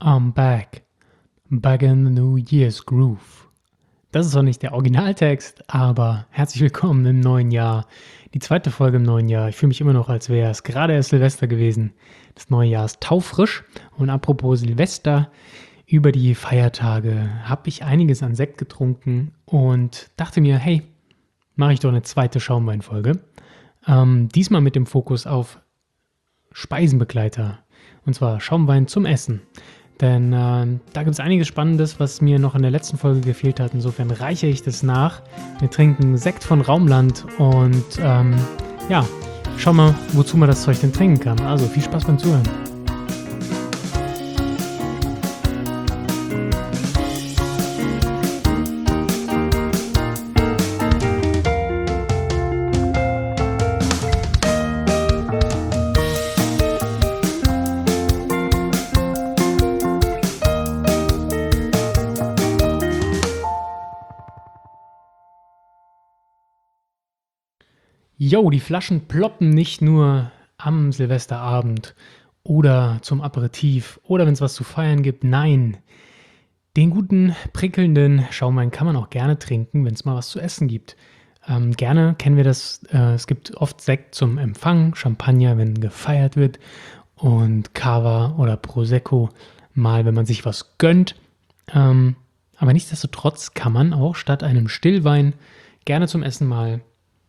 I'm back. Back in the New Year's Groove. Das ist zwar nicht der Originaltext, aber herzlich willkommen im neuen Jahr. Die zweite Folge im neuen Jahr. Ich fühle mich immer noch, als wäre es gerade erst Silvester gewesen. Das neue Jahr ist taufrisch. Und apropos Silvester, über die Feiertage habe ich einiges an Sekt getrunken und dachte mir, hey, mache ich doch eine zweite Schaumweinfolge. Diesmal mit dem Fokus auf Speisenbegleiter. Und zwar Schaumwein zum Essen. Denn da gibt es einiges Spannendes, was mir noch in der letzten Folge gefehlt hat. Insofern reiche ich das nach. Wir trinken Sekt von Raumland und schauen mal, wozu man das Zeug denn trinken kann. Also viel Spaß beim Zuhören. Jo, die Flaschen ploppen nicht nur am Silvesterabend oder zum Aperitif oder wenn es was zu feiern gibt. Nein, den guten, prickelnden Schaumwein kann man auch gerne trinken, wenn es mal was zu essen gibt. Gerne kennen wir das, es gibt oft Sekt zum Empfang, Champagner, wenn gefeiert wird und Cava oder Prosecco mal, wenn man sich was gönnt. Aber nichtsdestotrotz kann man auch statt einem Stillwein gerne zum Essen mal,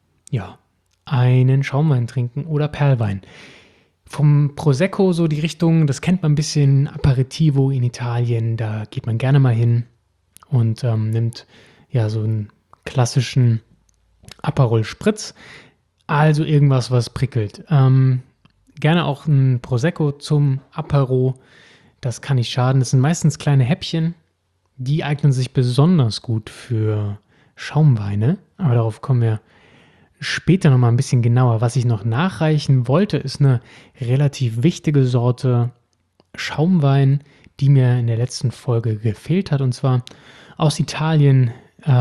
einen Schaumwein trinken oder Perlwein. Vom Prosecco so die Richtung, das kennt man ein bisschen, Aperitivo in Italien, da geht man gerne mal hin und nimmt so einen klassischen Aperol Spritz, also irgendwas, was prickelt. Gerne auch ein Prosecco zum Apero, das kann nicht schaden. Das sind meistens kleine Häppchen, die eignen sich besonders gut für Schaumweine, aber darauf kommen wir später nochmal ein bisschen genauer. Was ich noch nachreichen wollte, ist eine relativ wichtige Sorte Schaumwein, die mir in der letzten Folge gefehlt hat, und zwar aus Italien,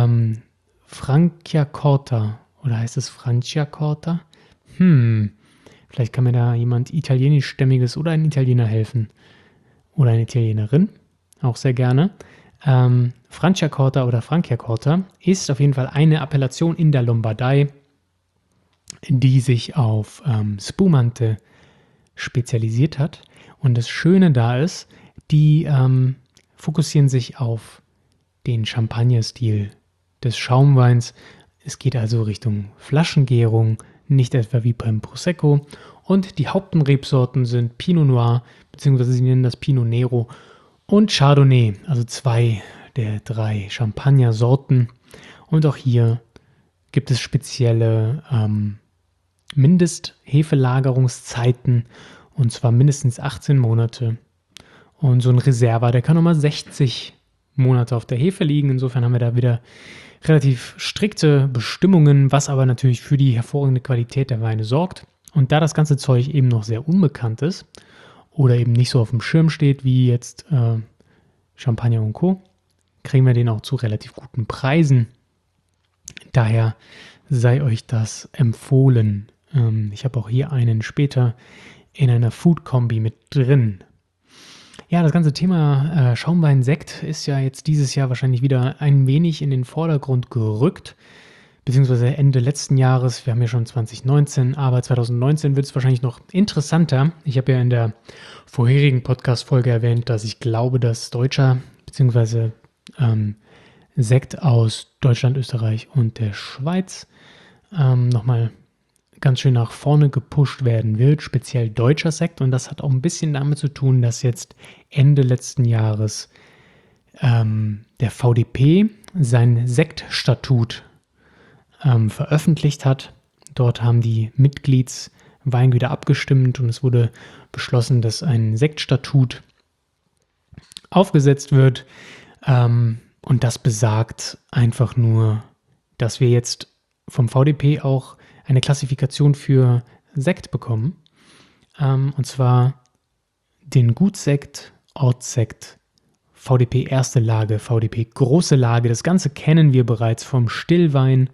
Franciacorta. Oder heißt es Franciacorta? Vielleicht kann mir da jemand italienischstämmiges oder ein Italiener helfen. Oder eine Italienerin, auch sehr gerne. Franciacorta oder Franciacorta ist auf jeden Fall eine Appellation in der Lombardei, die sich auf Spumante spezialisiert hat. Und das Schöne da ist, die fokussieren sich auf den Champagner-Stil des Schaumweins. Es geht also Richtung Flaschengärung, nicht etwa wie beim Prosecco. Und die Hauptrebsorten sind Pinot Noir, beziehungsweise sie nennen das Pinot Nero und Chardonnay, also 2 der 3 Champagner-Sorten. Und auch hier gibt es spezielle Mindesthefelagerungszeiten, und zwar mindestens 18 Monate. Und so ein Reserva, der kann nochmal 60 Monate auf der Hefe liegen. Insofern haben wir da wieder relativ strikte Bestimmungen, was aber natürlich für die hervorragende Qualität der Weine sorgt. Und da das ganze Zeug eben noch sehr unbekannt ist oder eben nicht so auf dem Schirm steht wie jetzt Champagner und Co., kriegen wir den auch zu relativ guten Preisen. Daher sei euch das empfohlen. Ich habe auch hier einen später in einer Food-Kombi mit drin. Ja, das ganze Thema Schaumwein-Sekt ist ja jetzt dieses Jahr wahrscheinlich wieder ein wenig in den Vordergrund gerückt, beziehungsweise Ende letzten Jahres. Wir haben ja schon 2019, aber 2019 wird es wahrscheinlich noch interessanter. Ich habe ja in der vorherigen Podcast-Folge erwähnt, dass ich glaube, dass deutscher, beziehungsweise Sekt aus Deutschland, Österreich und der Schweiz nochmal ganz schön nach vorne gepusht werden wird, speziell deutscher Sekt. Und das hat auch ein bisschen damit zu tun, dass jetzt Ende letzten Jahres der VDP sein Sektstatut veröffentlicht hat. Dort haben die Mitgliedsweingüter abgestimmt und es wurde beschlossen, dass ein Sektstatut aufgesetzt wird. Und das besagt einfach nur, dass wir jetzt vom VDP auch eine Klassifikation für Sekt bekommen. Und zwar den Gutsekt, Ortssekt, VDP erste Lage, VDP große Lage. Das Ganze kennen wir bereits vom Stillwein.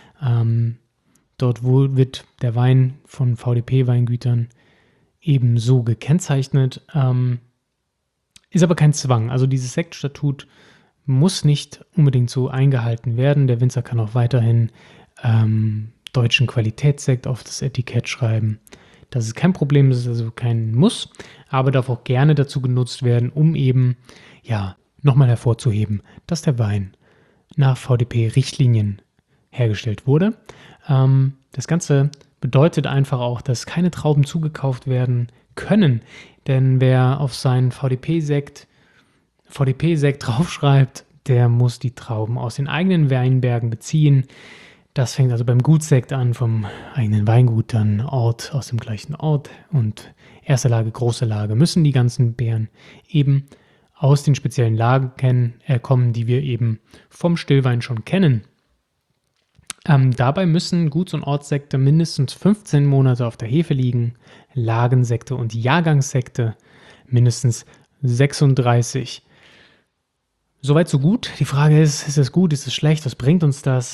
Dort wird der Wein von VDP-Weingütern ebenso gekennzeichnet. Ist aber kein Zwang. Also dieses Sektstatut muss nicht unbedingt so eingehalten werden. Der Winzer kann auch weiterhin deutschen Qualitätssekt auf das Etikett schreiben. Das ist kein Problem, das ist also kein Muss, aber darf auch gerne dazu genutzt werden, um eben, ja, nochmal hervorzuheben, dass der Wein nach VDP-Richtlinien hergestellt wurde. Das Ganze bedeutet einfach auch, dass keine Trauben zugekauft werden können, denn wer auf seinen VDP-Sekt draufschreibt, der muss die Trauben aus den eigenen Weinbergen beziehen. Das fängt also beim Gutsekt an, vom eigenen Weingut, dann Ort aus dem gleichen Ort und erste Lage, große Lage, müssen die ganzen Beeren eben aus den speziellen Lagen kommen, die wir eben vom Stillwein schon kennen. Dabei müssen Guts- und Ortssekte mindestens 15 Monate auf der Hefe liegen, Lagensekte und Jahrgangssekte mindestens 36. Soweit so gut. Die Frage ist es gut, ist es schlecht, was bringt uns das?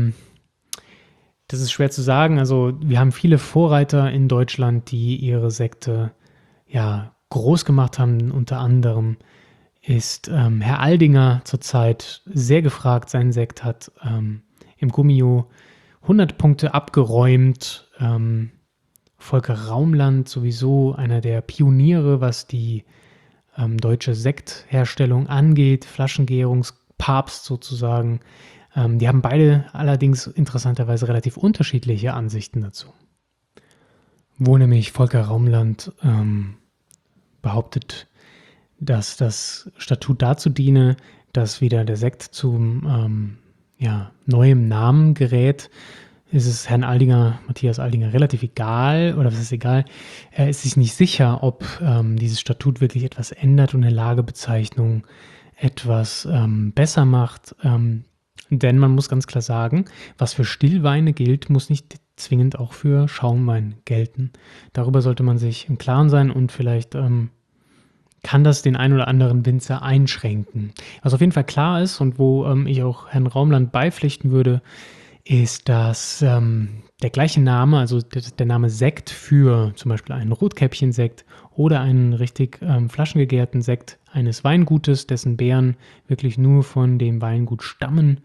Das ist schwer zu sagen. Also wir haben viele Vorreiter in Deutschland, die ihre Sekte groß gemacht haben. Unter anderem ist Herr Aldinger zurzeit sehr gefragt. Sein Sekt hat im Gummio 100 Punkte abgeräumt. Volker Raumland sowieso einer der Pioniere, was die deutsche Sektherstellung angeht, Flaschengärungspapst sozusagen. Die haben beide allerdings interessanterweise relativ unterschiedliche Ansichten dazu. Wo nämlich Volker Raumland behauptet, dass das Statut dazu diene, dass wieder der Sekt zum neuem Namen gerät, ist es Herrn Aldinger, Matthias Aldinger, relativ egal, oder was ist egal, er ist sich nicht sicher, ob dieses Statut wirklich etwas ändert und eine Lagebezeichnung etwas besser macht. Denn man muss ganz klar sagen, was für Stillweine gilt, muss nicht zwingend auch für Schaumwein gelten. Darüber sollte man sich im Klaren sein und vielleicht kann das den ein oder anderen Winzer einschränken. Was auf jeden Fall klar ist und wo ich auch Herrn Raumland beipflichten würde, ist, dass der gleiche Name, also der Name Sekt für zum Beispiel einen Rotkäppchensekt oder einen richtig flaschengegärten Sekt eines Weingutes, dessen Beeren wirklich nur von dem Weingut stammen,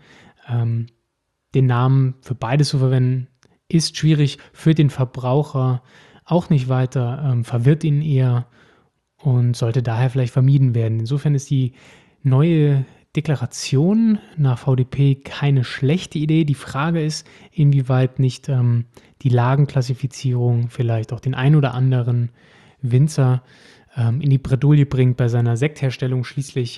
den Namen für beides zu verwenden, ist schwierig für den Verbraucher auch nicht weiter, verwirrt ihn eher und sollte daher vielleicht vermieden werden. Insofern ist die neue Deklaration nach VDP keine schlechte Idee. Die Frage ist, inwieweit nicht die Lagenklassifizierung vielleicht auch den ein oder anderen Winzer in die Bredouille bringt bei seiner Sektherstellung. Schließlich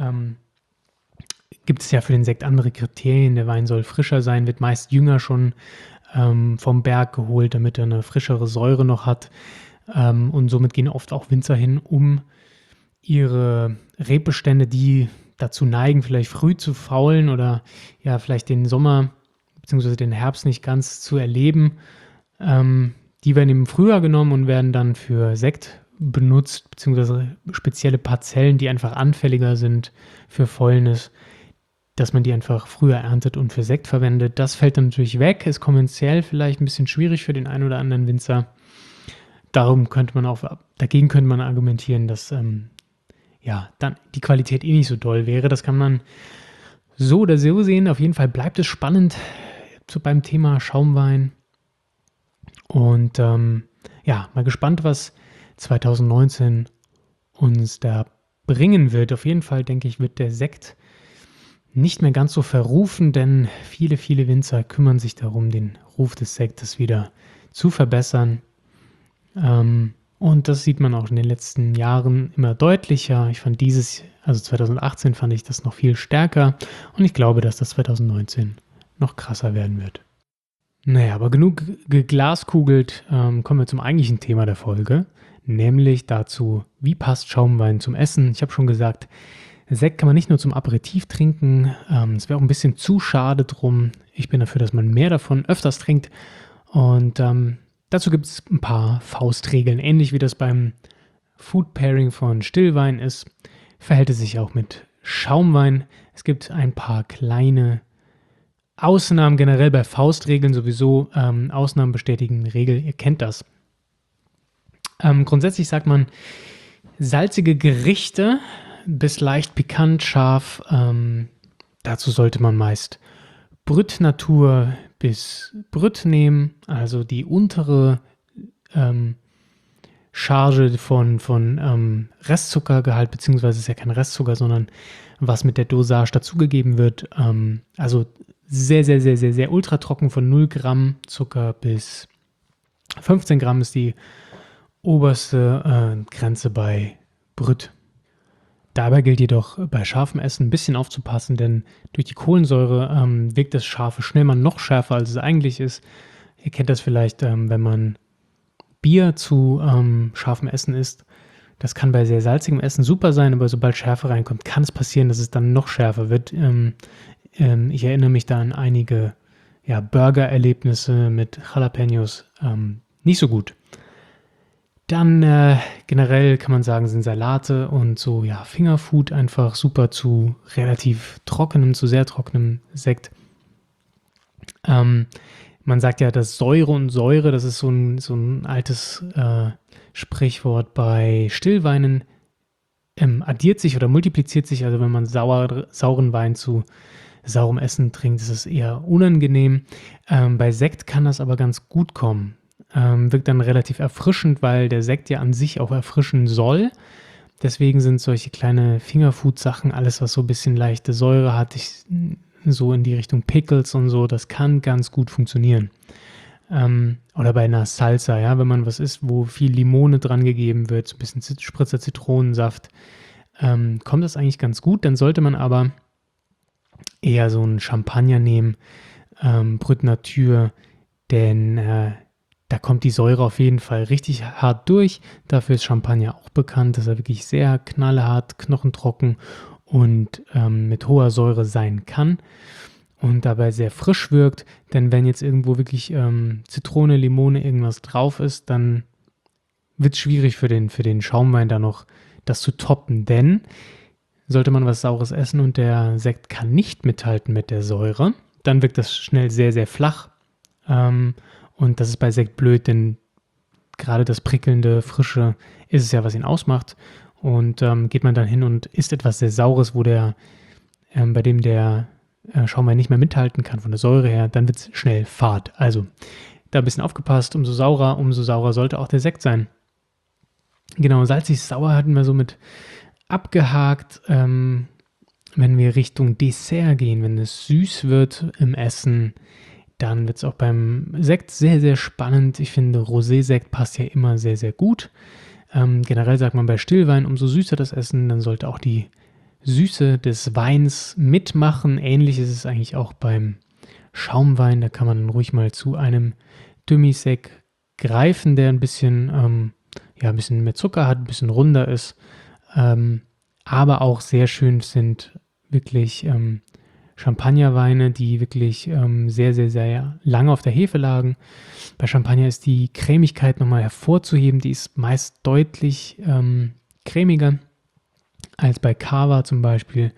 gibt es ja für den Sekt andere Kriterien. Der Wein soll frischer sein, wird meist jünger schon vom Berg geholt, damit er eine frischere Säure noch hat. Und somit gehen oft auch Winzer hin, um ihre Rebestände, die dazu neigen, vielleicht früh zu faulen oder ja vielleicht den Sommer bzw. den Herbst nicht ganz zu erleben. Die werden im Frühjahr genommen und werden dann für Sekt benutzt, beziehungsweise spezielle Parzellen, die einfach anfälliger sind für Fäulnis, dass man die einfach früher erntet und für Sekt verwendet. Das fällt dann natürlich weg, ist kommerziell vielleicht ein bisschen schwierig für den einen oder anderen Winzer. Dagegen könnte man argumentieren, dass dann die Qualität eh nicht so doll wäre. Das kann man so oder so sehen. Auf jeden Fall bleibt es spannend beim Thema Schaumwein. Und mal gespannt, was 2019 uns da bringen wird. Auf jeden Fall, denke ich, wird der Sekt nicht mehr ganz so verrufen, denn viele, viele Winzer kümmern sich darum, den Ruf des Sektes wieder zu verbessern. Und das sieht man auch in den letzten Jahren immer deutlicher. Ich fand 2018 fand ich das noch viel stärker und ich glaube, dass das 2019 noch krasser werden wird. Naja, aber genug geglaskugelt, kommen wir zum eigentlichen Thema der Folge, nämlich dazu, wie passt Schaumwein zum Essen. Ich habe schon gesagt, Sekt kann man nicht nur zum Aperitif trinken, es wäre auch ein bisschen zu schade drum. Ich bin dafür, dass man mehr davon öfters trinkt und dazu gibt es ein paar Faustregeln. Ähnlich wie das beim Food Pairing von Stillwein ist, verhält es sich auch mit Schaumwein. Es gibt ein paar kleine Ausnahmen, generell bei Faustregeln sowieso. Ausnahmen bestätigen Regel, ihr kennt das. Grundsätzlich sagt man, Salzige Gerichte bis leicht pikant, scharf. Dazu sollte man meist Brüt Natur bis Brüt nehmen, also die untere Charge von Restzuckergehalt, beziehungsweise ist ja kein Restzucker, sondern was mit der Dosage dazugegeben wird. Also sehr, sehr, sehr, sehr, sehr ultra trocken von 0 Gramm Zucker bis 15 Gramm ist die oberste Grenze bei Brüt. Dabei gilt jedoch bei scharfem Essen ein bisschen aufzupassen, denn durch die Kohlensäure wirkt das Scharfe schnell mal noch schärfer, als es eigentlich ist. Ihr kennt das vielleicht, wenn man Bier zu scharfem Essen isst. Das kann bei sehr salzigem Essen super sein, aber sobald Schärfe reinkommt, kann es passieren, dass es dann noch schärfer wird. Ich erinnere mich da an einige Burger-Erlebnisse mit Jalapenos. Nicht so gut. Dann generell kann man sagen, sind Salate und so Fingerfood einfach super zu relativ trockenem, zu sehr trockenem Sekt. Man sagt ja, dass Säure und Säure, das ist so ein altes Sprichwort bei Stillweinen, addiert sich oder multipliziert sich. Also wenn man sauren Wein zu saurem Essen trinkt, ist es eher unangenehm. Bei Sekt kann das aber ganz gut kommen. Wirkt dann relativ erfrischend, weil der Sekt ja an sich auch erfrischen soll. Deswegen sind solche kleine Fingerfood-Sachen, alles was so ein bisschen leichte Säure hat, so in die Richtung Pickles und so, das kann ganz gut funktionieren. Oder bei einer Salsa, ja, wenn man was isst, wo viel Limone dran gegeben wird, so ein bisschen Spritzer Zitronensaft, kommt das eigentlich ganz gut. Dann sollte man aber eher so einen Champagner nehmen, Brut Natur, denn da kommt die Säure auf jeden Fall richtig hart durch. Dafür ist Champagner auch bekannt, dass er wirklich sehr knallhart, knochentrocken und mit hoher Säure sein kann und dabei sehr frisch wirkt. Denn wenn jetzt irgendwo wirklich Zitrone, Limone, irgendwas drauf ist, dann wird es schwierig für den Schaumwein da noch das zu toppen. Denn sollte man was Saures essen und der Sekt kann nicht mithalten mit der Säure, dann wirkt das schnell sehr, sehr flach. Und das ist bei Sekt blöd, denn gerade das prickelnde, frische ist es ja, was ihn ausmacht. Und geht man dann hin und isst etwas sehr Saures, bei dem der Schaumwein nicht mehr mithalten kann von der Säure her, dann wird es schnell fad. Also da ein bisschen aufgepasst, umso saurer sollte auch der Sekt sein. Genau, salzig-sauer hatten wir somit abgehakt. Wenn wir Richtung Dessert gehen, wenn es süß wird im Essen, dann wird es auch beim Sekt sehr, sehr spannend. Ich finde, Rosé-Sekt passt ja immer sehr, sehr gut. Generell sagt man bei Stillwein, umso süßer das Essen, dann sollte auch die Süße des Weins mitmachen. Ähnlich ist es eigentlich auch beim Schaumwein. Da kann man ruhig mal zu einem Demi-Sec greifen, der ein bisschen mehr Zucker hat, ein bisschen runder ist. Aber auch sehr schön sind wirklich Champagnerweine, die wirklich sehr, sehr, sehr lange auf der Hefe lagen. Bei Champagner ist die Cremigkeit nochmal hervorzuheben. Die ist meist deutlich cremiger als bei Cava zum Beispiel.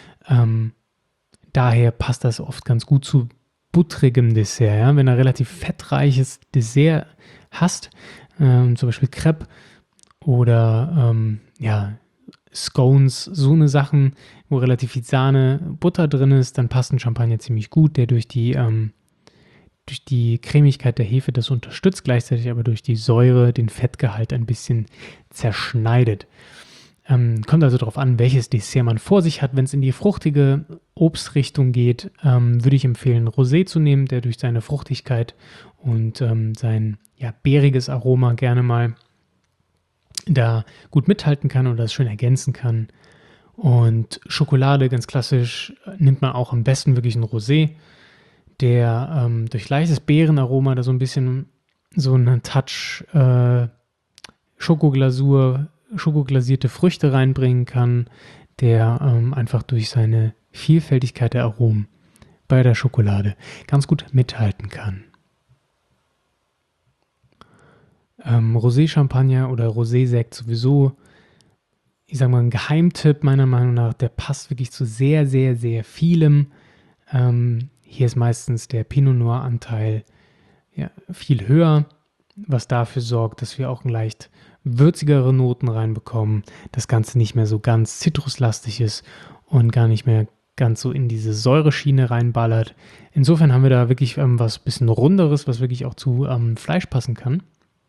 Daher passt das oft ganz gut zu buttrigem Dessert. Ja? Wenn du relativ fettreiches Dessert hast, zum Beispiel Crepe oder Scones, so eine Sachen, wo relativ viel Sahne, Butter drin ist, dann passt ein Champagner ziemlich gut, der durch die Cremigkeit der Hefe das unterstützt, gleichzeitig aber durch die Säure den Fettgehalt ein bisschen zerschneidet. Kommt also darauf an, welches Dessert man vor sich hat. Wenn es in die fruchtige Obstrichtung geht, würde ich empfehlen, Rosé zu nehmen, der durch seine Fruchtigkeit und sein beeriges Aroma gerne mal da gut mithalten kann oder das schön ergänzen kann. Und Schokolade, ganz klassisch, nimmt man auch am besten wirklich einen Rosé, der durch leichtes Beerenaroma da so ein bisschen so einen Touch schokoglasierte Früchte reinbringen kann, der einfach durch seine Vielfältigkeit der Aromen bei der Schokolade ganz gut mithalten kann. Rosé-Champagner oder Rosé-Sekt sowieso, ich sage mal, ein Geheimtipp meiner Meinung nach, der passt wirklich zu sehr, sehr, sehr vielem. Hier ist meistens der Pinot Noir-Anteil viel höher, was dafür sorgt, dass wir auch einen leicht würzigere Noten reinbekommen, das Ganze nicht mehr so ganz zitruslastig ist und gar nicht mehr ganz so in diese Säureschiene reinballert. Insofern haben wir da wirklich was bisschen Runderes, was wirklich auch zu Fleisch passen kann.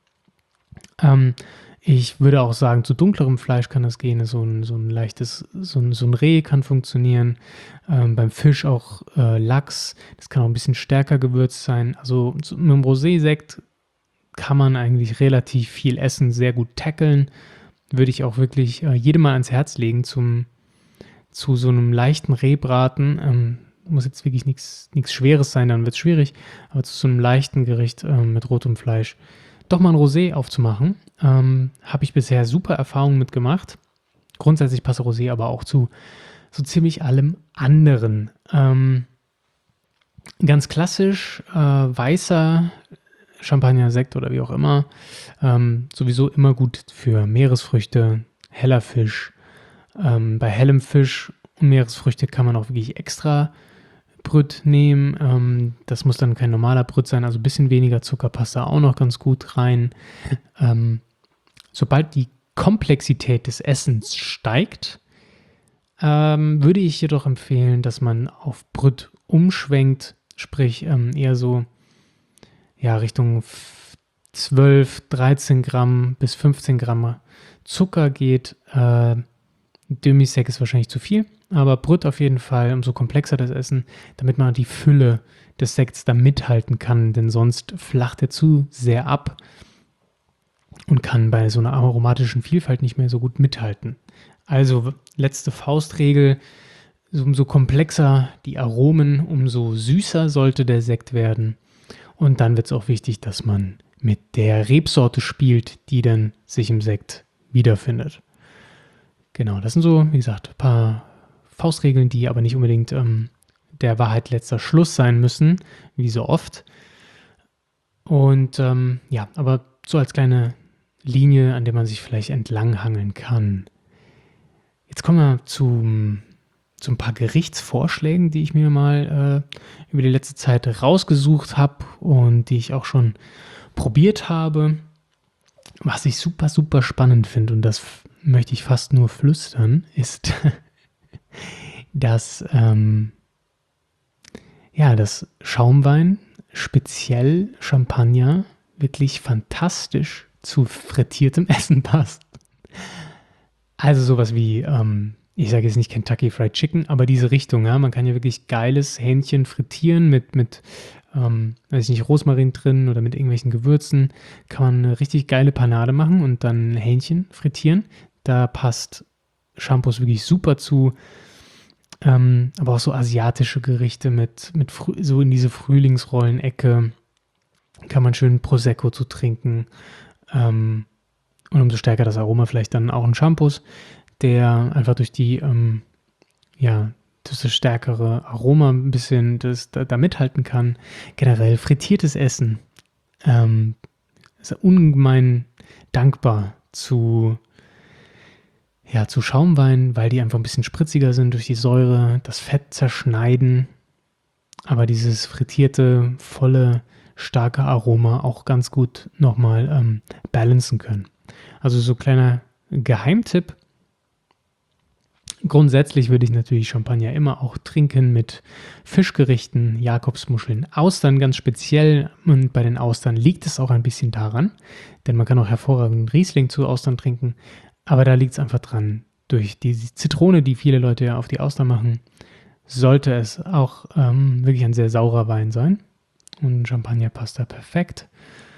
Ich würde auch sagen, zu dunklerem Fleisch kann das gehen. So ein leichtes, so ein Reh kann funktionieren. Beim Fisch auch Lachs. Das kann auch ein bisschen stärker gewürzt sein. Also mit einem Rosé-Sekt kann man eigentlich relativ viel essen, sehr gut tackeln. Würde ich auch wirklich jedem mal ans Herz legen zu so einem leichten Rehbraten. Muss jetzt wirklich nichts Schweres sein, dann wird es schwierig. Aber zu so einem leichten Gericht mit rotem Fleisch doch mal ein Rosé aufzumachen. Habe ich bisher super Erfahrungen mitgemacht. Grundsätzlich passt Rosé aber auch zu so ziemlich allem anderen. Ganz klassisch weißer Champagner, Sekt oder wie auch immer. Sowieso immer gut für Meeresfrüchte, heller Fisch. Bei hellem Fisch und Meeresfrüchte kann man auch wirklich extra Brüt nehmen. Das muss dann kein normaler Brüt sein, also ein bisschen weniger Zucker passt da auch noch ganz gut rein. Sobald die Komplexität des Essens steigt, würde ich jedoch empfehlen, dass man auf Brüt umschwenkt, sprich eher so Richtung 12, 13 Gramm bis 15 Gramm Zucker geht. Demi-Sec ist wahrscheinlich zu viel, aber Brüt auf jeden Fall, umso komplexer das Essen, damit man die Fülle des Sekts da mithalten kann, denn sonst flacht er zu sehr ab und kann bei so einer aromatischen Vielfalt nicht mehr so gut mithalten. Also letzte Faustregel, umso komplexer die Aromen, umso süßer sollte der Sekt werden. Und dann wird es auch wichtig, dass man mit der Rebsorte spielt, die dann sich im Sekt wiederfindet. Genau, das sind so, wie gesagt, ein paar Faustregeln, die aber nicht unbedingt der Wahrheit letzter Schluss sein müssen, wie so oft. Und aber so als kleine Linie, an der man sich vielleicht entlanghangeln kann. Jetzt kommen wir zu ein paar Gerichtsvorschlägen, die ich mir mal über die letzte Zeit rausgesucht habe und die ich auch schon probiert habe. Was ich super, super spannend finde, und das möchte ich fast nur flüstern, ist, dass das Schaumwein, speziell Champagner, wirklich fantastisch zu frittiertem Essen passt. Also sowas wie, ich sage jetzt nicht Kentucky Fried Chicken, aber diese Richtung, ja, man kann ja wirklich geiles Hähnchen frittieren mit weiß ich nicht, Rosmarin drin oder mit irgendwelchen Gewürzen, kann man eine richtig geile Panade machen und dann Hähnchen frittieren. Da passt Shampoos wirklich super zu. Aber auch so asiatische Gerichte mit so in diese Frühlingsrollen-Ecke kann man schön Prosecco zu trinken. Und umso stärker das Aroma vielleicht dann auch ein Shampoos, der einfach durch die das stärkere Aroma ein bisschen da mithalten kann. Generell frittiertes Essen ist ungemein dankbar zu Schaumwein, weil die einfach ein bisschen spritziger sind durch die Säure, das Fett zerschneiden, aber dieses frittierte, volle, starke Aroma auch ganz gut nochmal balancen können. Also so kleiner Geheimtipp. Grundsätzlich würde ich natürlich Champagner immer auch trinken mit Fischgerichten, Jakobsmuscheln, Austern ganz speziell. Und bei den Austern liegt es auch ein bisschen daran, denn man kann auch hervorragenden Riesling zu Austern trinken. Aber da liegt es einfach dran, durch die Zitrone, die viele Leute ja auf die Austern machen, sollte es auch wirklich ein sehr saurer Wein sein. Und Champagner passt da perfekt.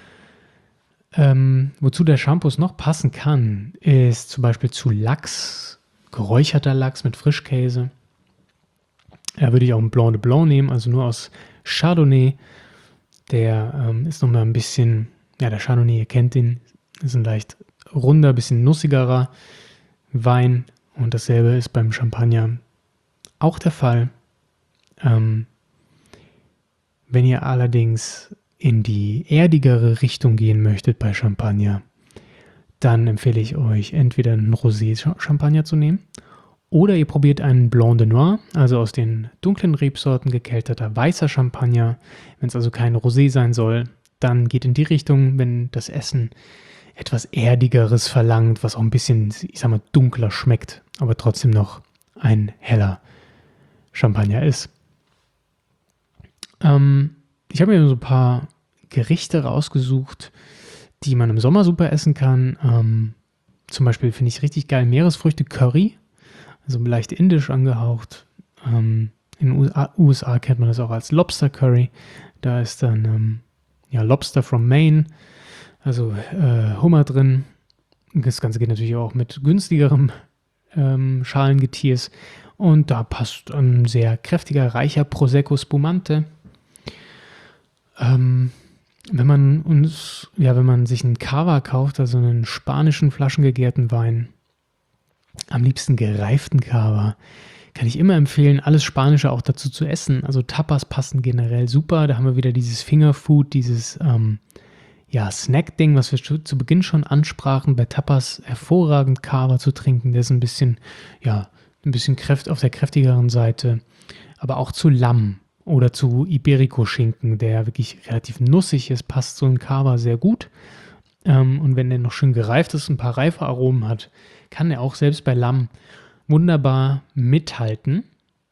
Wozu der Shampoos noch passen kann, ist zum Beispiel zu Lachs, geräucherter Lachs mit Frischkäse. Da würde ich auch einen Blanc de Blanc nehmen, also nur aus Chardonnay. Der ist nochmal ein bisschen, der Chardonnay, ihr kennt den, ist ein leicht runder, bisschen nussigerer Wein. Und dasselbe ist beim Champagner auch der Fall. Wenn ihr allerdings in die erdigere Richtung gehen möchtet bei Champagner, dann empfehle ich euch, entweder einen Rosé-Champagner zu nehmen oder ihr probiert einen Blanc de Noir, also aus den dunklen Rebsorten gekelterter weißer Champagner. Wenn es also kein Rosé sein soll, dann geht in die Richtung, wenn das Essen etwas Erdigeres verlangt, was auch ein bisschen, ich sag mal, dunkler schmeckt, aber trotzdem noch ein heller Champagner ist. Ich habe mir so ein paar Gerichte rausgesucht, die man im Sommer super essen kann. Zum Beispiel finde ich richtig geil Meeresfrüchte-Curry, also leicht indisch angehaucht. In den USA kennt man das auch als Lobster-Curry. Da ist dann Lobster from Maine, also Hummer drin. Das Ganze geht natürlich auch mit günstigerem Schalengetiers. Und da passt ein sehr kräftiger, reicher Prosecco Spumante. Wenn man sich einen Cava kauft, also einen spanischen flaschengegärten Wein, am liebsten gereiften Cava, kann ich immer empfehlen, alles Spanische auch dazu zu essen. Also Tapas passen generell super. Da haben wir wieder dieses Fingerfood, dieses Snack-Ding, was wir zu Beginn schon ansprachen. Bei Tapas hervorragend Cava zu trinken. Der ist ein bisschen auf der kräftigeren Seite. Aber auch zu Lamm oder zu Iberico-Schinken, der wirklich relativ nussig ist, passt so ein Cava sehr gut. Und wenn der noch schön gereift ist, ein paar reife Aromen hat, kann er auch selbst bei Lamm wunderbar mithalten.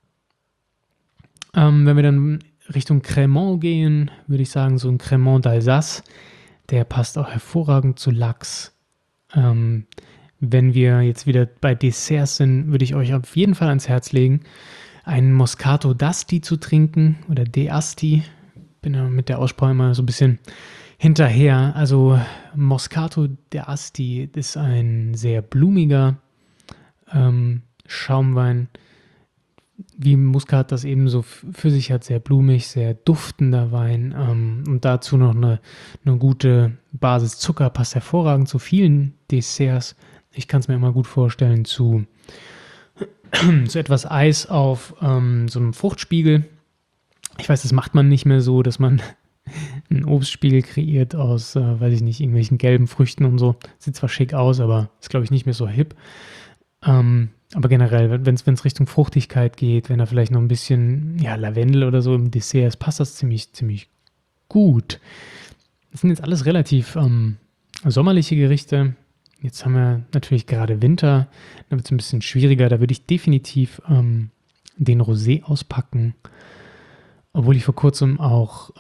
Wenn wir dann Richtung Crémant gehen, würde ich sagen, so ein Crémant d'Alsace, der passt auch hervorragend zu Lachs. Wenn wir jetzt wieder bei Desserts sind, würde ich euch auf jeden Fall ans Herz legen, einen Moscato d'Asti zu trinken oder d'Asti. Bin ja mit der Aussprache immer so ein bisschen hinterher. Also Moscato d'Asti ist ein sehr blumiger Schaumwein, wie Muskat das eben so für sich hat, sehr blumig, sehr duftender Wein und dazu noch eine gute Basis Zucker, passt hervorragend zu vielen Desserts. Ich kann es mir immer gut vorstellen zu etwas Eis auf so einem Fruchtspiegel. Ich weiß, das macht man nicht mehr so, dass man einen Obstspiegel kreiert aus, irgendwelchen gelben Früchten und so. Sieht zwar schick aus, aber ist, glaube ich, nicht mehr so hip. Aber generell, wenn es Richtung Fruchtigkeit geht, wenn da vielleicht noch ein bisschen Lavendel oder so im Dessert ist, passt das ziemlich, ziemlich gut. Das sind jetzt alles relativ sommerliche Gerichte. Jetzt haben wir natürlich gerade Winter, da wird es ein bisschen schwieriger. Da würde ich definitiv den Rosé auspacken. Obwohl ich vor kurzem auch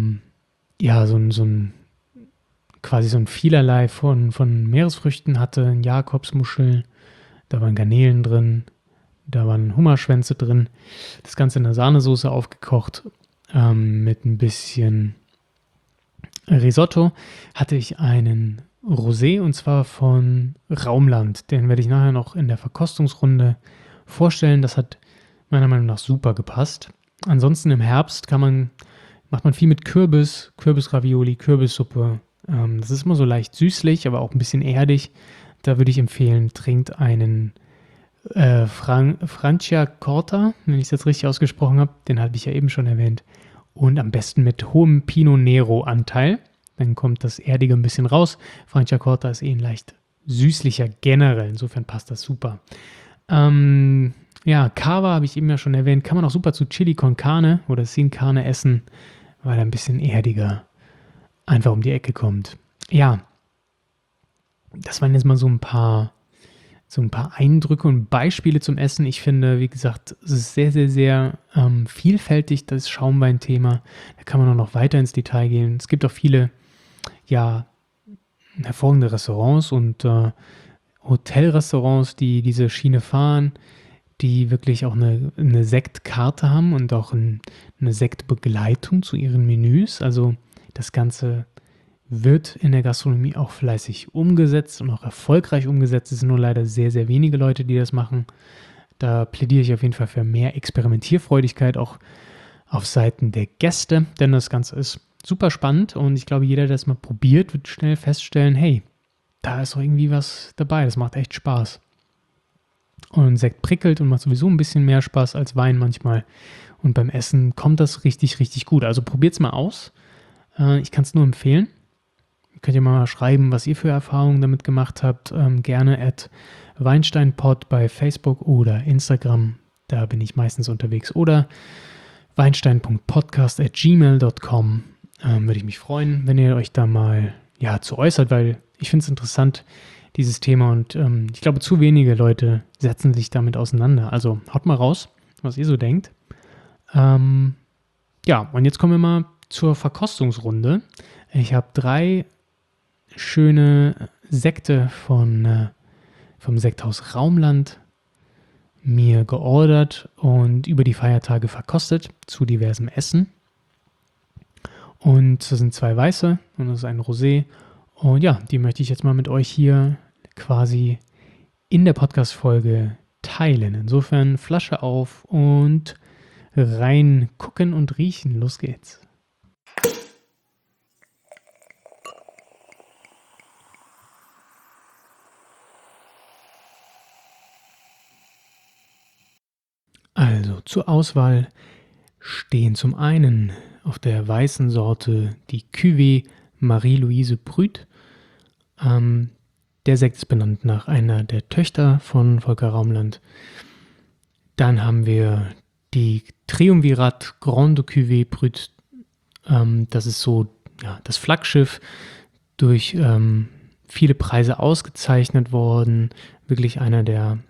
quasi so ein Vielerlei von Meeresfrüchten hatte, ein Jakobsmuschel. Da waren Garnelen drin, da waren Hummerschwänze drin. Das Ganze in der Sahnesoße aufgekocht mit ein bisschen Risotto. Hatte ich einen Rosé und zwar von Raumland. Den werde ich nachher noch in der Verkostungsrunde vorstellen. Das hat meiner Meinung nach super gepasst. Ansonsten im Herbst macht man viel mit Kürbisravioli, Kürbissuppe. Das ist immer so leicht süßlich, aber auch ein bisschen erdig. Da würde ich empfehlen, trinkt einen Franciacorta, wenn ich es jetzt richtig ausgesprochen habe. Den hatte ich ja eben schon erwähnt. Und am besten mit hohem Pinot Nero-Anteil. Dann kommt das Erdige ein bisschen raus. Franciacorta ist ein leicht süßlicher generell. Insofern passt das super. Cava habe ich eben ja schon erwähnt. Kann man auch super zu Chili con Carne oder Sin Carne essen, weil er ein bisschen erdiger einfach um die Ecke kommt. Ja, das waren jetzt mal so ein paar Eindrücke und Beispiele zum Essen. Ich finde, wie gesagt, es ist sehr, sehr, sehr vielfältig, das Schaumwein-Thema. Da kann man auch noch weiter ins Detail gehen. Es gibt auch viele, hervorragende Restaurants und Hotelrestaurants, die diese Schiene fahren, die wirklich auch eine Sektkarte haben und auch eine Sektbegleitung zu ihren Menüs. Also das Ganze wird in der Gastronomie auch fleißig umgesetzt und auch erfolgreich umgesetzt. Es sind nur leider sehr, sehr wenige Leute, die das machen. Da plädiere ich auf jeden Fall für mehr Experimentierfreudigkeit auch auf Seiten der Gäste, denn das Ganze ist super spannend und ich glaube, jeder, der das mal probiert, wird schnell feststellen, hey, da ist doch irgendwie was dabei, das macht echt Spaß. Und Sekt prickelt und macht sowieso ein bisschen mehr Spaß als Wein manchmal. Und beim Essen kommt das richtig, richtig gut. Also probiert es mal aus. Ich kann es nur empfehlen. Könnt ihr mal schreiben, was ihr für Erfahrungen damit gemacht habt. Gerne @weinsteinpod bei Facebook oder Instagram. Da bin ich meistens unterwegs. Oder weinstein.podcast@gmail.com. Würde ich mich freuen, wenn ihr euch da mal zu äußert, weil ich finde es interessant, dieses Thema, und ich glaube, zu wenige Leute setzen sich damit auseinander. Also haut mal raus, was ihr so denkt. Ja, und jetzt kommen wir mal zur Verkostungsrunde. Ich habe 3 schöne Sekte vom Sekthaus Raumland mir geordert und über die Feiertage verkostet zu diversem Essen. Und das sind 2 weiße und das ist ein Rosé. Und ja, die möchte ich jetzt mal mit euch hier quasi in der Podcast-Folge teilen. Insofern Flasche auf und rein gucken und riechen. Los geht's. Also zur Auswahl stehen zum einen auf der weißen Sorte die Cuvée Marie-Louise Brüt. Der Sekt ist benannt nach einer der Töchter von Volker Raumland. Dann haben wir die Triumvirat Grande Cuvée Brüt. Das ist so das Flaggschiff, durch viele Preise ausgezeichnet worden. Wirklich einer der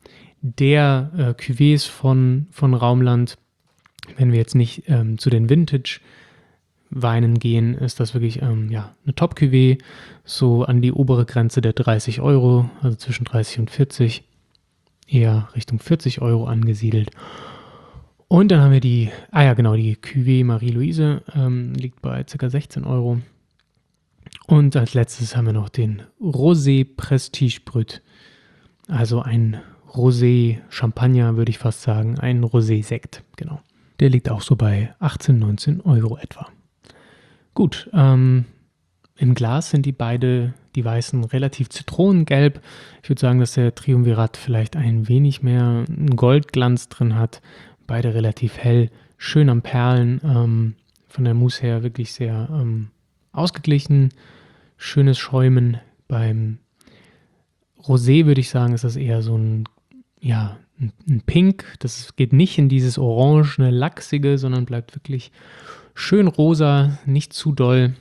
Cuvées von Raumland. Wenn wir jetzt nicht zu den Vintage-Weinen gehen, ist das wirklich eine Top-Cuvée, so an die obere Grenze der 30 Euro, also zwischen 30 und 40, eher Richtung 40 Euro angesiedelt. Und dann haben wir die Cuvée Marie-Louise, liegt bei ca. 16 Euro. Und als letztes haben wir noch den Rosé Prestige Brüt, also ein Rosé-Champagner, würde ich fast sagen, ein Rosé-Sekt, genau. Der liegt auch so bei 18, 19 Euro etwa. Gut, im Glas sind die weißen relativ zitronengelb. Ich würde sagen, dass der Triumvirat vielleicht ein wenig mehr einen Goldglanz drin hat. Beide relativ hell, schön am Perlen, von der Mousse her wirklich sehr ausgeglichen, schönes Schäumen. Beim Rosé würde ich sagen, ist das eher so ein Pink. Das geht nicht in dieses orangene, lachsige, sondern bleibt wirklich schön rosa, nicht zu doll.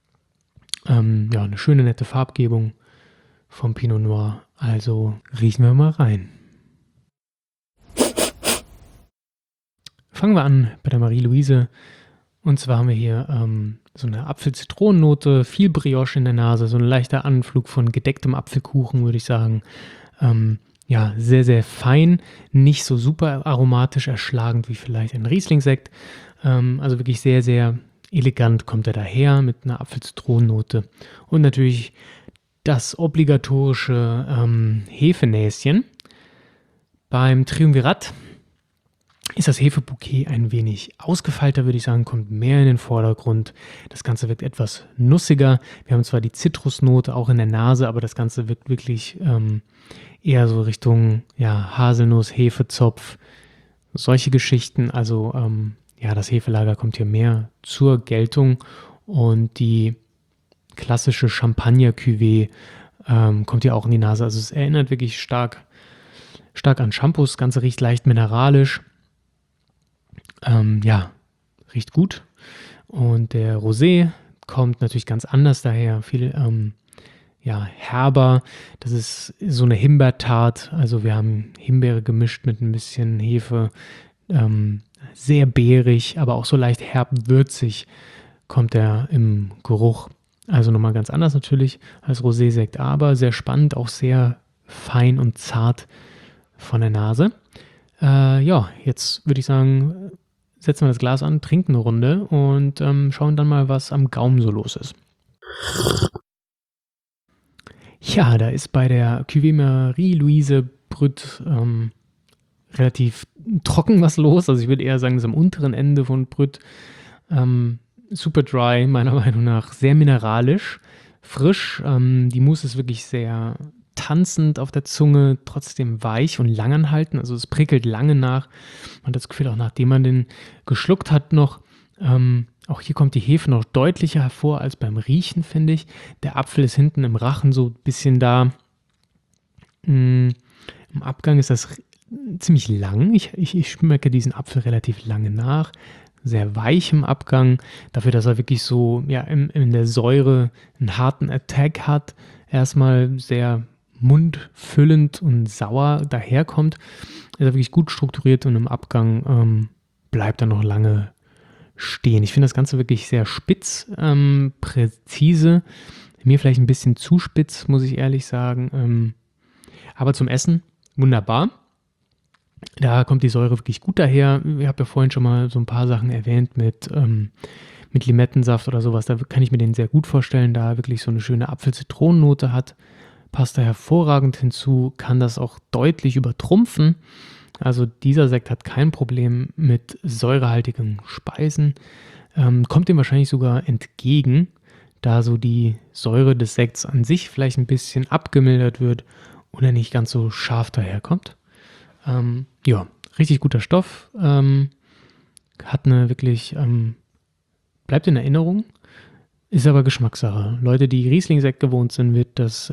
Eine schöne, nette Farbgebung vom Pinot Noir. Also riechen wir mal rein. Fangen wir an bei der Marie-Louise. Und zwar haben wir hier so eine Apfel-Zitronennote, viel Brioche in der Nase, so ein leichter Anflug von gedecktem Apfelkuchen, würde ich sagen. Sehr, sehr fein, nicht so super aromatisch erschlagend wie vielleicht ein Riesling-Sekt. Also wirklich sehr, sehr elegant kommt er daher mit einer Apfel-Zitronennote. Und natürlich das obligatorische Hefenäschen. Beim Triumvirat ist das Hefebouquet ein wenig ausgefeilter, würde ich sagen, kommt mehr in den Vordergrund. Das Ganze wirkt etwas nussiger. Wir haben zwar die Zitrusnote auch in der Nase, aber das Ganze wirkt wirklich eher so Richtung Haselnuss, Hefezopf, solche Geschichten. Also das Hefelager kommt hier mehr zur Geltung und die klassische Champagner-Cuvée kommt hier auch in die Nase. Also es erinnert wirklich stark an Shampoos. Das Ganze riecht leicht mineralisch. Riecht gut. Und der Rosé kommt natürlich ganz anders daher, viel herber. Das ist so eine Himbeertart, also wir haben Himbeere gemischt mit ein bisschen Hefe, sehr beerig, aber auch so leicht herb würzig kommt er im Geruch. Also nochmal ganz anders natürlich als Rosé-Sekt, aber sehr spannend, auch sehr fein und zart von der Nase. Jetzt würde ich sagen, setzen wir das Glas an, trinken eine Runde und schauen dann mal, was am Gaumen so los ist. Ja, da ist bei der Cuvée Marie-Louise Brüt relativ trocken was los. Also ich würde eher sagen, das ist am unteren Ende von Brüt. Super dry, meiner Meinung nach. Sehr mineralisch, frisch. Die Mousse ist wirklich sehr tanzend auf der Zunge, trotzdem weich und langanhaltend. Also es prickelt lange nach. Man hat das Gefühl, auch nachdem man den geschluckt hat noch, auch hier kommt die Hefe noch deutlicher hervor als beim Riechen, finde ich. Der Apfel ist hinten im Rachen so ein bisschen da. Im Abgang ist das ziemlich lang. Ich schmecke diesen Apfel relativ lange nach. sehr weichem Abgang, dafür, dass er wirklich so ja, in der Säure einen harten Attack hat, erstmal sehr mundfüllend und sauer daherkommt, ist er wirklich gut strukturiert und im Abgang bleibt er noch lange stehen. Ich finde das Ganze wirklich sehr spitz, präzise, mir vielleicht ein bisschen zu spitz, muss ich ehrlich sagen, aber zum Essen wunderbar. Da kommt die Säure wirklich gut daher. Ich habe ja vorhin schon mal so ein paar Sachen erwähnt mit Limettensaft oder sowas. Da kann ich mir den sehr gut vorstellen, da er wirklich so eine schöne Apfel-Zitronennote hat. Passt da hervorragend hinzu, kann das auch deutlich übertrumpfen. Also dieser Sekt hat kein Problem mit säurehaltigen Speisen. Kommt dem wahrscheinlich sogar entgegen, da so die Säure des Sekts an sich vielleicht ein bisschen abgemildert wird und er nicht ganz so scharf daherkommt. Ja, richtig guter Stoff. Hat eine wirklich, bleibt in Erinnerung, ist aber Geschmackssache. Leute, die Riesling-Sekt gewohnt sind, wird das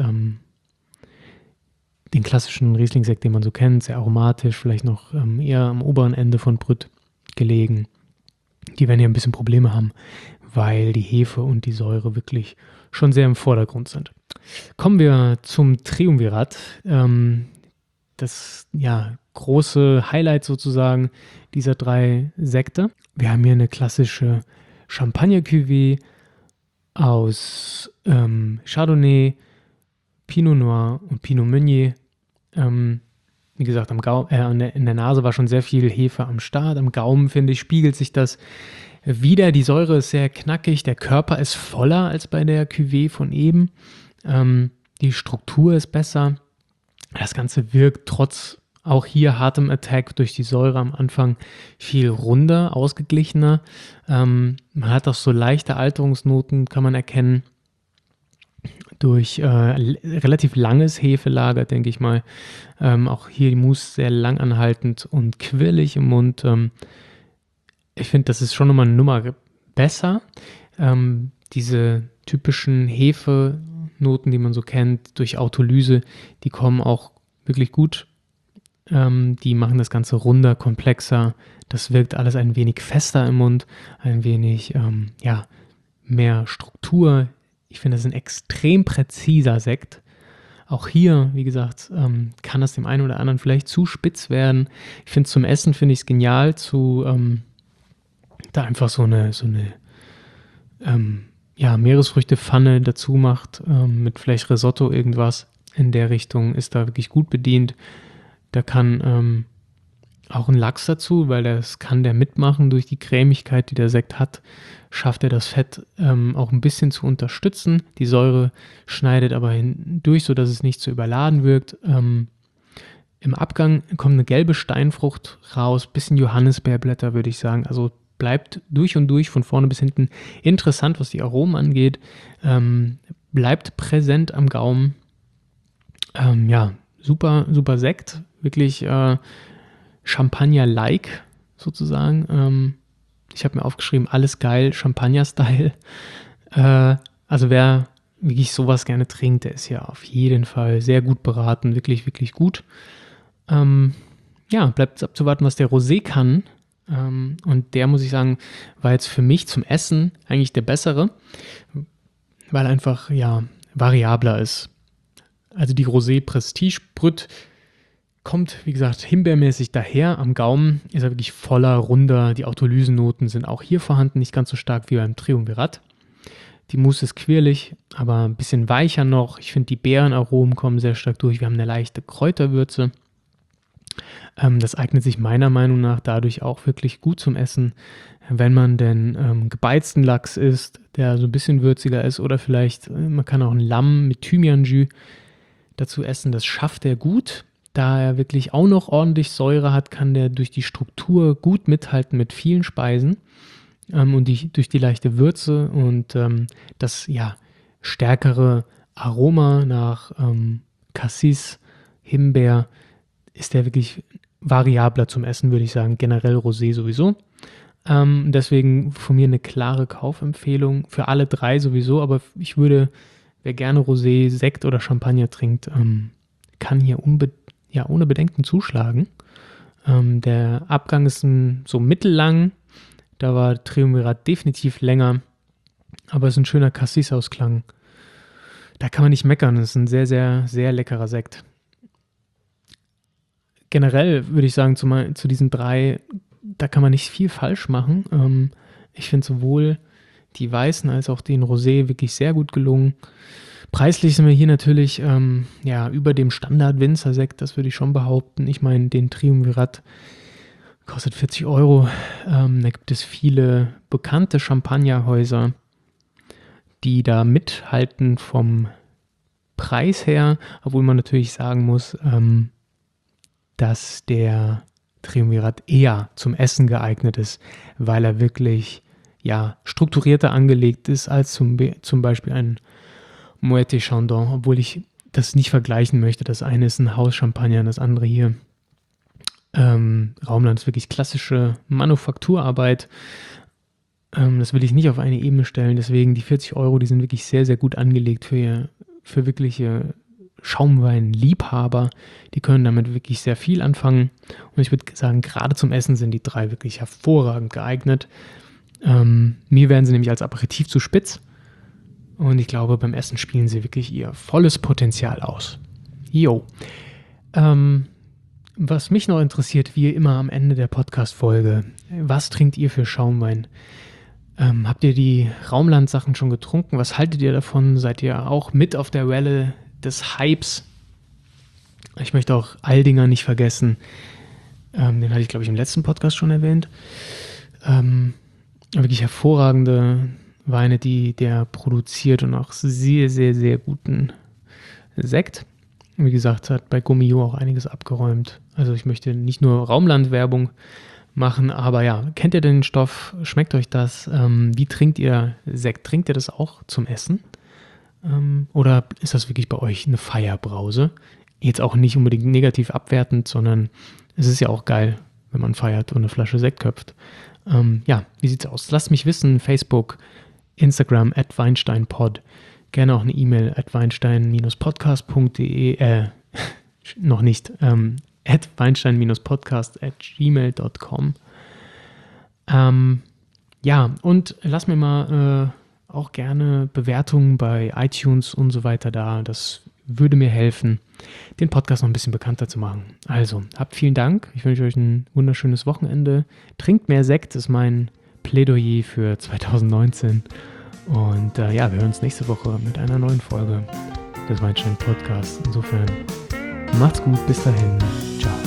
den klassischen Riesling-Sekt, den man so kennt, sehr aromatisch, vielleicht noch eher am oberen Ende von Brüt gelegen. Die werden hier ein bisschen Probleme haben, weil die Hefe und die Säure wirklich schon sehr im Vordergrund sind. Kommen wir zum Triumvirat. Das ja, große Highlight sozusagen dieser 3 Sekte. Wir haben hier eine klassische Champagner-Cuvée aus Chardonnay, Pinot Noir und Pinot Meunier. Wie gesagt, in der Nase war schon sehr viel Hefe am Start. Am Gaumen, finde ich, spiegelt sich das wieder. Die Säure ist sehr knackig. Der Körper ist voller als bei der Cuvée von eben. Die Struktur ist besser. Das Ganze wirkt trotz auch hier hartem Attack durch die Säure am Anfang viel runder, ausgeglichener. Man hat auch so leichte Alterungsnoten, kann man erkennen. Durch relativ langes Hefelager, denke ich mal. Auch hier die Mousse sehr langanhaltend und quirlig im Mund. Ich finde, das ist schon nochmal eine Nummer besser. Diese typischen Hefenoten, die man so kennt, durch Autolyse, die kommen auch wirklich gut. Die machen das Ganze runder, komplexer. Das wirkt alles ein wenig fester im Mund, ein wenig mehr Struktur. Ich finde, das ist ein extrem präziser Sekt. Auch hier, wie gesagt, kann das dem einen oder anderen vielleicht zu spitz werden. Ich finde, zum Essen finde ich es genial, da einfach so eine Meeresfrüchtepfanne dazu macht, mit vielleicht Risotto irgendwas in der Richtung, ist da wirklich gut bedient. Da kann auch ein Lachs dazu, weil das kann der mitmachen durch die Cremigkeit, die der Sekt hat, schafft er das Fett auch ein bisschen zu unterstützen. Die Säure schneidet aber hindurch, sodass es nicht zu überladen wirkt. Im Abgang kommt eine gelbe Steinfrucht raus, bisschen Johannisbeerblätter, würde ich sagen. Also bleibt durch und durch von vorne bis hinten interessant, was die Aromen angeht. Bleibt präsent am Gaumen. Super, super Sekt. Wirklich Champagner-like sozusagen. Ich habe mir aufgeschrieben, alles geil, Champagner-Style. Also wer wirklich sowas gerne trinkt, der ist ja auf jeden Fall sehr gut beraten, wirklich, wirklich gut. Bleibt abzuwarten, was der Rosé kann. Und der, muss ich sagen, war jetzt für mich zum Essen eigentlich der bessere, weil er einfach, variabler ist. Also die Rosé Prestige Brüt kommt, wie gesagt, himbeermäßig daher. Am Gaumen ist er wirklich voller, runder. Die Autolysennoten sind auch hier vorhanden, nicht ganz so stark wie beim Triumvirat. Die Mousse ist quirlig, aber ein bisschen weicher noch. Ich finde, die Beerenaromen kommen sehr stark durch. Wir haben eine leichte Kräuterwürze. Das eignet sich meiner Meinung nach dadurch auch wirklich gut zum Essen, wenn man denn gebeizten Lachs isst, der so ein bisschen würziger ist, oder vielleicht, man kann auch ein Lamm mit Thymian-Jus dazu essen. Das schafft er gut. Da er wirklich auch noch ordentlich Säure hat, kann der durch die Struktur gut mithalten mit vielen Speisen und durch die leichte Würze und das stärkere Aroma nach Cassis, Himbeer, ist der wirklich variabler zum Essen, würde ich sagen. Generell Rosé sowieso. Deswegen von mir eine klare Kaufempfehlung für alle 3 sowieso, aber wer gerne Rosé, Sekt oder Champagner trinkt, kann hier ohne Bedenken zuschlagen. Der Abgang ist so mittellang. Da war Triumvirat definitiv länger, aber es ist ein schöner Cassis-Ausklang. Da kann man nicht meckern, es ist ein sehr, sehr, sehr leckerer Sekt. Generell würde ich sagen, zu diesen 3, da kann man nicht viel falsch machen. Ich finde sowohl die Weißen als auch den Rosé wirklich sehr gut gelungen. Preislich sind wir hier natürlich über dem Standard-Winzersekt, das würde ich schon behaupten. Ich meine, den Triumvirat kostet 40 €. Da gibt es viele bekannte Champagnerhäuser, die da mithalten vom Preis her, obwohl man natürlich sagen muss, dass der Triumvirat eher zum Essen geeignet ist, weil er wirklich strukturierter angelegt ist als zum Beispiel ein Moët & Chandon, obwohl ich das nicht vergleichen möchte. Das eine ist ein Hauschampagner, das andere hier Raumland ist wirklich klassische Manufakturarbeit. Das will ich nicht auf eine Ebene stellen, deswegen die 40 €, die sind wirklich sehr, sehr gut angelegt für wirkliche Schaumweinliebhaber. Die können damit wirklich sehr viel anfangen. Und ich würde sagen, gerade zum Essen sind die 3 wirklich hervorragend geeignet. Mir werden sie nämlich als Aperitif zu spitz. Und ich glaube, beim Essen spielen sie wirklich ihr volles Potenzial aus. Jo. Was mich noch interessiert, wie immer am Ende der Podcast-Folge, was trinkt ihr für Schaumwein? Habt ihr die Raumland-Sachen schon getrunken? Was haltet ihr davon? Seid ihr auch mit auf der Welle des Hypes? Ich möchte auch Aldinger nicht vergessen. Den hatte ich, glaube ich, im letzten Podcast schon erwähnt. Wirklich hervorragende Weine, die der produziert und auch sehr, sehr, sehr guten Sekt. Wie gesagt, hat bei Gomio auch einiges abgeräumt. Also ich möchte nicht nur Raumland-Werbung machen, aber ja, kennt ihr den Stoff? Schmeckt euch das? Wie trinkt ihr Sekt? Trinkt ihr das auch zum Essen? Oder ist das wirklich bei euch eine Feierbrause? Jetzt auch nicht unbedingt negativ abwertend, sondern es ist ja auch geil, wenn man feiert und eine Flasche Sekt köpft. Wie sieht's aus? Lasst mich wissen, Facebook, Instagram @weinsteinpod, gerne auch eine E-Mail @weinstein-podcast.de, noch nicht, @weinstein-podcast@gmail.com. Und lasst mir mal auch gerne Bewertungen bei iTunes und so weiter da. Das würde mir helfen, den Podcast noch ein bisschen bekannter zu machen. Also, habt vielen Dank. Ich wünsche euch ein wunderschönes Wochenende. Trinkt mehr Sekt, ist mein Plädoyer für 2019. Und wir hören uns nächste Woche mit einer neuen Folge des Weinstein Podcasts. Insofern, macht's gut, bis dahin. Ciao.